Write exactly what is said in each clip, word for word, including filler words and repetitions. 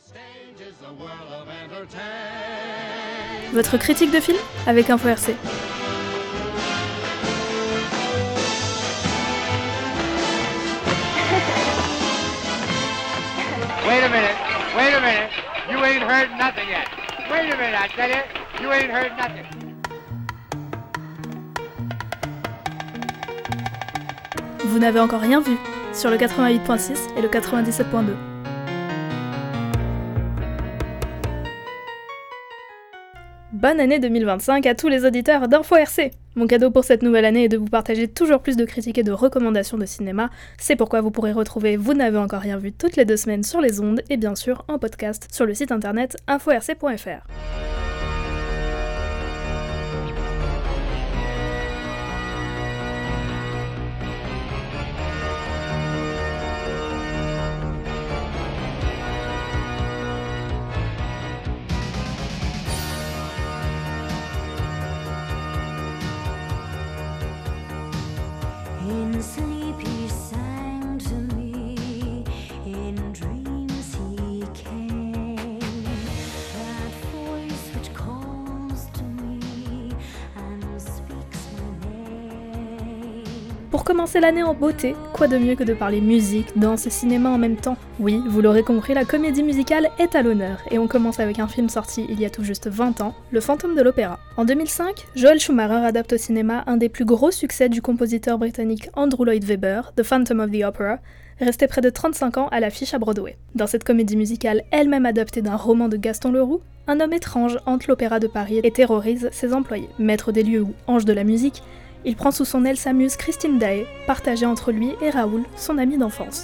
Votre critique de film avec Info R C. Wait a minute, wait a minute, you ain't heard nothing yet. Wait a minute, I tell you, you ain't heard nothing. Vous n'avez encore rien vu sur le quatre-vingt-huit point six et le quatre-vingt-dix-sept point deux. Bonne année deux mille vingt-cinq à tous les auditeurs d'Info R C. Mon cadeau pour cette nouvelle année est de vous partager toujours plus de critiques et de recommandations de cinéma. C'est pourquoi vous pourrez retrouver Vous n'avez encore rien vu toutes les deux semaines sur les ondes et bien sûr en podcast sur le site internet info r c point f r. In sleep he sang to me, in dreams he came, that voice which calls to me and speaks my name. Pour commencer l'année en beauté, quoi de mieux que de parler musique, danse et cinéma en même temps ? Oui, vous l'aurez compris, la comédie musicale est à l'honneur, et on commence avec un film sorti il y a tout juste vingt ans, Le Fantôme de l'Opéra. En deux mille cinq, Joel Schumacher adapte au cinéma un des plus gros succès du compositeur britannique Andrew Lloyd Webber, The Phantom of the Opera, resté près de trente-cinq ans à l'affiche à Broadway. Dans cette comédie musicale elle-même adaptée d'un roman de Gaston Leroux, un homme étrange hante l'Opéra de Paris et terrorise ses employés. Maître des lieux ou ange de la musique, il prend sous son aile sa muse Christine Daae, partagée entre lui et Raoul, son ami d'enfance.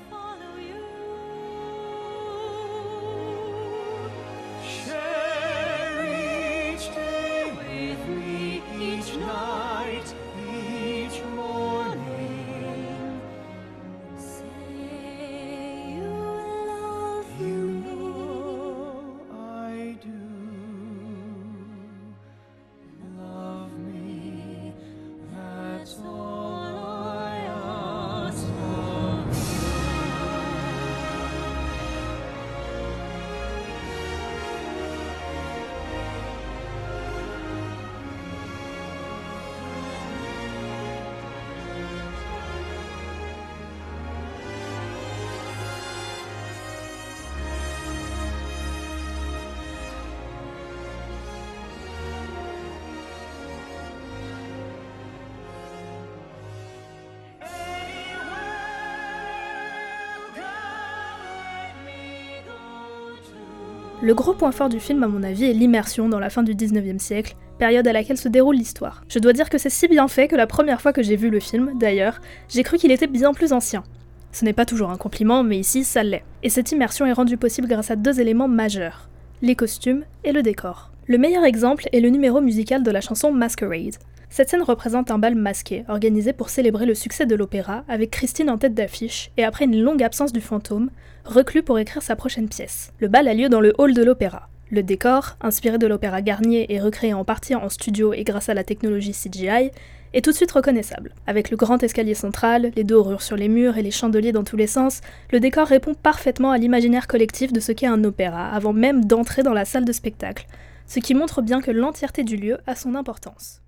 Le gros point fort du film, à mon avis, est l'immersion dans la fin du dix-neuvième siècle, période à laquelle se déroule l'histoire. Je dois dire que c'est si bien fait que la première fois que j'ai vu le film, d'ailleurs, j'ai cru qu'il était bien plus ancien. Ce n'est pas toujours un compliment, mais ici, ça l'est. Et cette immersion est rendue possible grâce à deux éléments majeurs, les costumes et le décor. Le meilleur exemple est le numéro musical de la chanson Masquerade. Cette scène représente un bal masqué, organisé pour célébrer le succès de l'opéra, avec Christine en tête d'affiche, et après une longue absence du fantôme, reclus pour écrire sa prochaine pièce. Le bal a lieu dans le hall de l'opéra. Le décor, inspiré de l'opéra Garnier et recréé en partie en studio et grâce à la technologie C G I, est tout de suite reconnaissable. Avec le grand escalier central, les dorures sur les murs et les chandeliers dans tous les sens, le décor répond parfaitement à l'imaginaire collectif de ce qu'est un opéra, avant même d'entrer dans la salle de spectacle, ce qui montre bien que l'entièreté du lieu a son importance.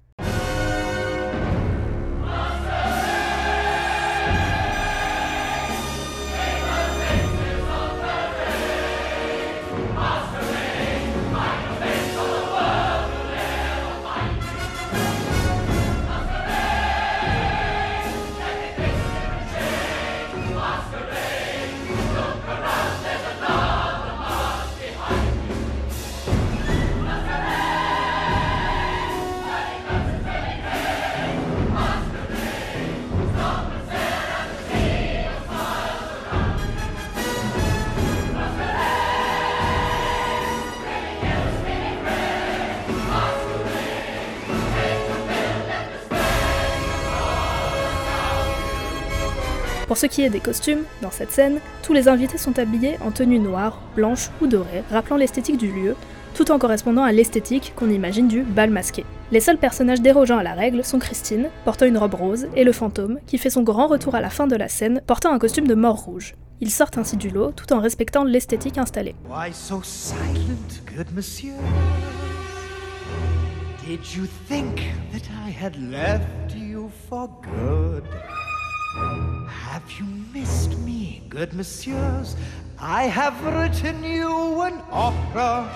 Pour ce qui est des costumes, dans cette scène, tous les invités sont habillés en tenue noire, blanche ou dorée, rappelant l'esthétique du lieu, tout en correspondant à l'esthétique qu'on imagine du bal masqué. Les seuls personnages dérogeant à la règle sont Christine, portant une robe rose, et le fantôme, qui fait son grand retour à la fin de la scène, portant un costume de mort rouge. Ils sortent ainsi du lot tout en respectant l'esthétique installée. Why so silent, good monsieur? Did you think that I had left you for good? Have you missed me, good messieurs? I have written you an opera.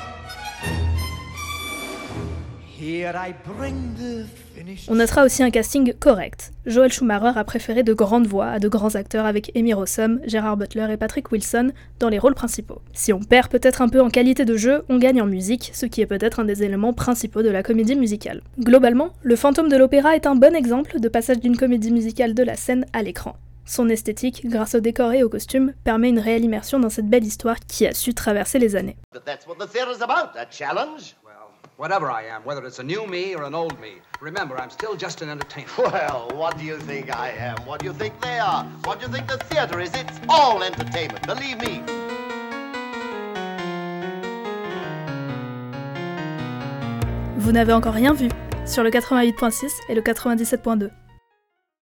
Here I bring the finished... On notera aussi un casting correct. Joel Schumacher a préféré de grandes voix à de grands acteurs avec Amy Rossum, Gerard Butler et Patrick Wilson dans les rôles principaux. Si on perd peut-être un peu en qualité de jeu, on gagne en musique, ce qui est peut-être un des éléments principaux de la comédie musicale. Globalement, Le Fantôme de l'Opéra est un bon exemple de passage d'une comédie musicale de la scène à l'écran. Son esthétique, grâce au décor et aux costumes, permet une réelle immersion dans cette belle histoire qui a su traverser les années. That's what the theater's about, a challenge. Whatever I am, whether it's a new me or an old me, remember, I'm still just an entertainer. Well, what do you think I am? What do you think they are? What do you think the theater is? It's all entertainment, believe me. Vous n'avez encore rien vu sur le quatre-vingt-huit point six et le quatre-vingt-dix-sept point deux.